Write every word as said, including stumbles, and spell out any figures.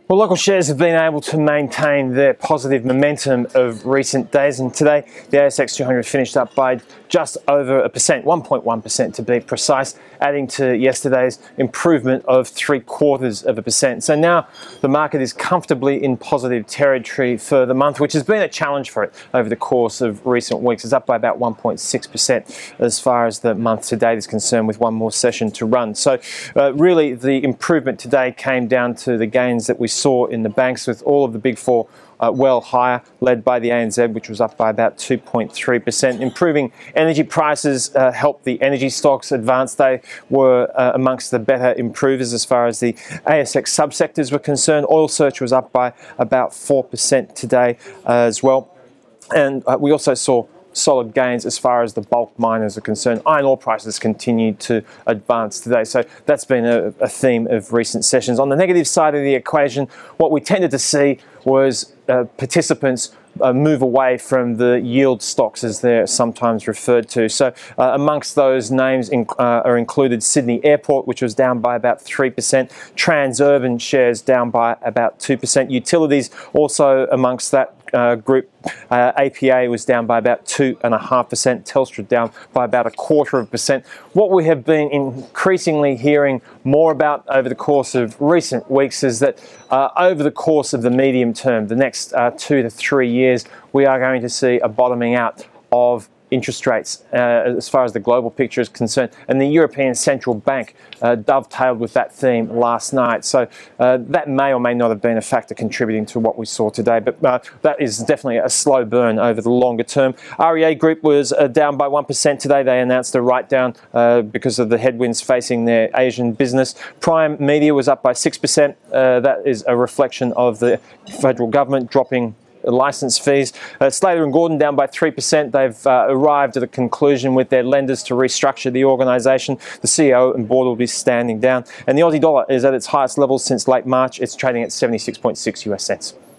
Well, local shares have been able to maintain their positive momentum of recent days, and today the A S X two hundred finished up by just over a percent, one point one percent to be precise, adding to yesterday's improvement of three quarters of a percent. So now the market is comfortably in positive territory for the month, which has been a challenge for it over the course of recent weeks. It's up by about one point six percent as far as the month to date is concerned, with one more session to run. So uh, really the improvement today came down to the gains that we saw in the banks, with all of the big four Uh, well higher, led by the A N Z, which was up by about two point three percent. Improving energy prices uh, helped the energy stocks advance. They were uh, amongst the better improvers as far as the A S X subsectors were concerned. Oil Search was up by about four percent today uh, as well. And uh, we also saw solid gains as far as the bulk miners are concerned. Iron ore prices continued to advance today. So that's been a, a theme of recent sessions. On the negative side of the equation, what we tended to see was uh, participants uh, move away from the yield stocks, as they're sometimes referred to. So uh, amongst those names in, uh, are included Sydney Airport, which was down by about three percent, Transurban shares down by about two percent, utilities also amongst that Uh, group. Uh, A P A was down by about two and a half percent. Telstra down by about a quarter of a percent. What we have been increasingly hearing more about over the course of recent weeks is that uh, over the course of the medium term, the next uh, two to three years, we are going to see a bottoming out of interest rates uh, as far as the global picture is concerned, and the European Central Bank uh, dovetailed with that theme last night. So uh, that may or may not have been a factor contributing to what we saw today, but uh, that is definitely a slow burn over the longer term. R E A Group was uh, down by one percent today. They announced a write-down uh, because of the headwinds facing their Asian business. Prime Media was up by six percent. Uh, that is a reflection of the federal government dropping license fees. Uh, Slater and Gordon down by three percent. They've uh, arrived at a conclusion with their lenders to restructure the organisation. The C E O and board will be standing down. And the Aussie dollar is at its highest level since late March. It's trading at seventy-six point six US cents.